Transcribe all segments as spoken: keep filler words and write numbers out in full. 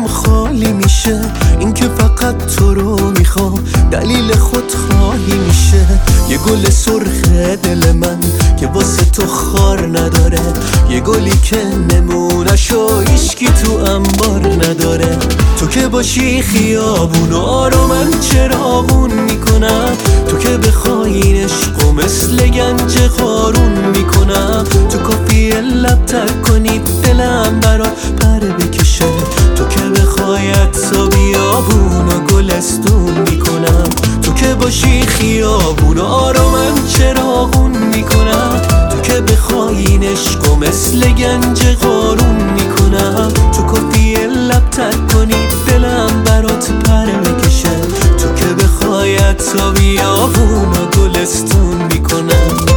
جام خالی میشه، این که فقط تو رو میخوام دلیل خود خواهی میشه. یه گل سرخ دل من که واسه تو خار نداره، یه گلی که نمونشو هیچکی تو انبار نداره. تو که باشی خیابون و آرو من چراغون میکنم، تو که بخوای این عشقو مثل گنج قارون میکنم. تو کافیه لب تر کنی دلم برات پر بکشه، تو که بخوای حتی بیابون و گلستون میکنم. تو که باشی خیابون و آرو من چراغون میکنم، تو که بخوای این عشقو مثل گنج قارون میکنم. تو کافیه لب تر کنی دلم برات پر بکشه، تو که بخوای حتی بیابون و گلستون میکنم.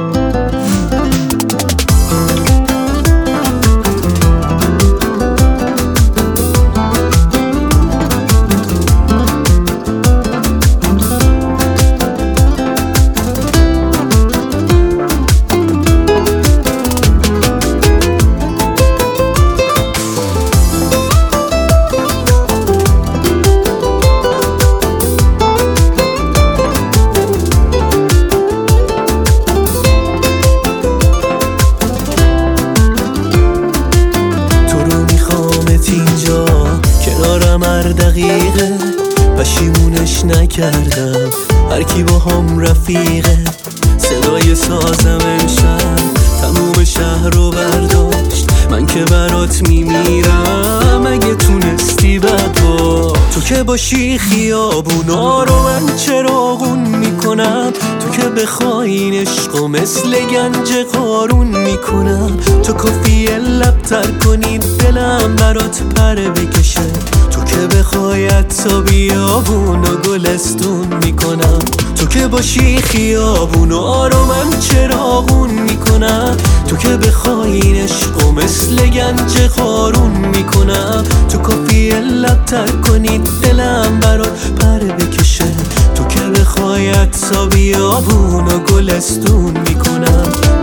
کنارم هر دقیقه پشیمونش نکردم، هر کی با هم رفیقه. صدای سازم امشب تموم شهر رو برداشت، من که برات میمیرم اگه تونستی بد باش. تو که باشی خیابون رو من چراغون میکنم، تو که بخوای این عشقو مثل گنج قارون میکنم. تو کافیه لب تر کنی دلم برات پر بکشه، تو که بخوای حتی بیابون و گلستون میکنم. تو که باشی خیابون و آرو من چراغون میکنم، تو که بخوای این عشقو مثل گنج قارون میکنم. تو کافیه لب تر کنی دلم برات پر بکشه، تو که بخوای حتی بیابون و گلستون میکنم.